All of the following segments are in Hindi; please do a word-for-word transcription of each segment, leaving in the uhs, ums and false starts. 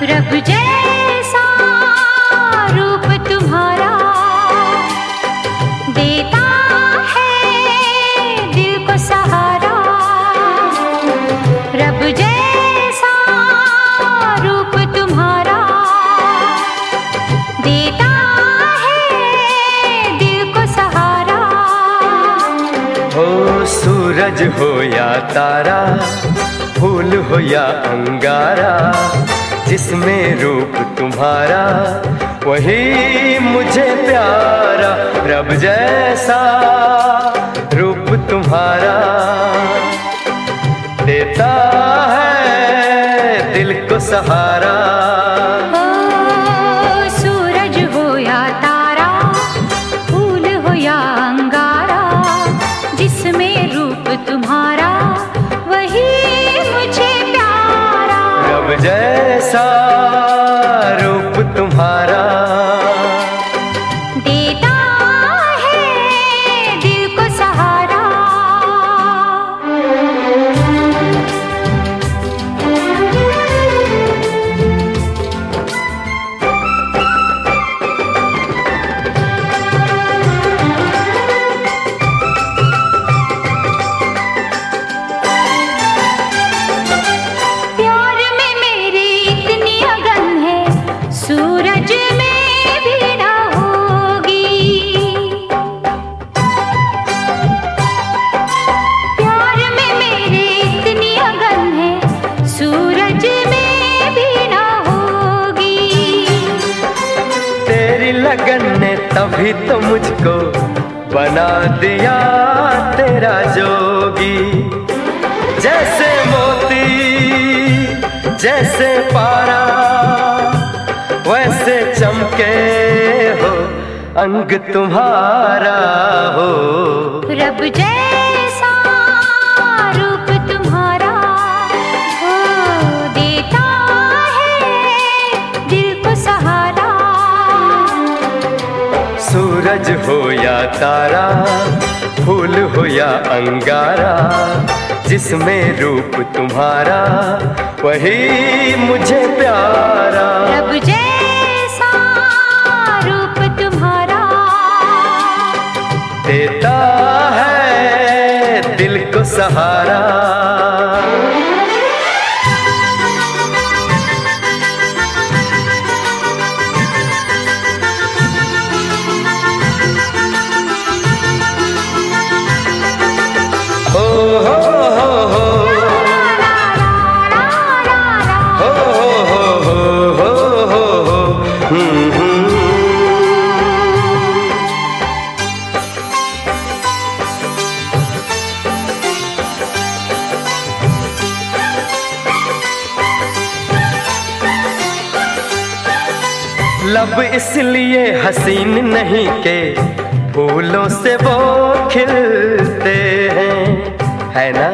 रब जैसा रूप तुम्हारा देता है दिल को सहारा। रब जैसा रूप तुम्हारा देता है दिल को सहारा। हो सूरज हो या तारा, फूल हो या अंगारा, जिसमें रूप तुम्हारा वही मुझे प्यारा। रब जैसा रूप तुम्हारा देता है दिल को सहारा। ओ सूरज हो या तारा, फूल हो या अंगारा, जिसमें रूप तुम्हारा वही मुझे प्यारा। रब जैसा रूप तुम्हारा देता है दिल को सहारा। प्यार में मेरी इतनी अगन है, सूरज में भी ना होगी। प्यार में मेरी इतनी अगन है, सूरज में भी ना होगी। तेरी लगन ने तभी तो मुझको बना दिया तेरा जोगी। जैसे मोती जैसे पारा, वैसे चमके हो अंग तुम्हारा हो। रब जैसा रूप तुम्हारा हो देता है दिल को सहारा। सूरज हो या तारा, फूल हो या अंगारा, जिसमें रूप तुम्हारा वही मुझे प्यारा। रब जैसा रूप तुम्हारा देता है दिल को सहारा। हो हो हो हो हो हो हो हो हो हम्म हम्म। लब इसलिए हसीन नहीं के फूलों से वो खिलते हैं, है ना।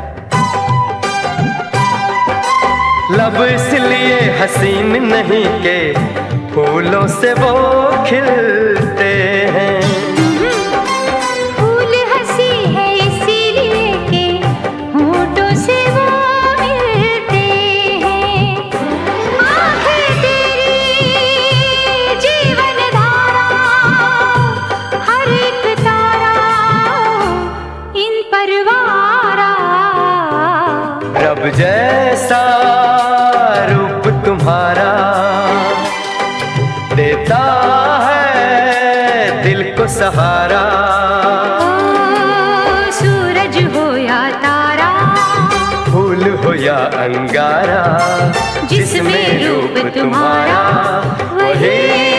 लब इसलिए हसीन नहीं के फूलों से वो खिलते हैं। फूल हंसी है इसीलिए के होठों से वो मिलते हैं। आंखें तेरी जीवन धारा, हर एक तारा इन परवारा। रब जैसा रूप तुम्हारा देता है दिल को सहारा। ओ सूरज हो या तारा, फूल हो या अंगारा, जिसमें रूप तुम्हारा वही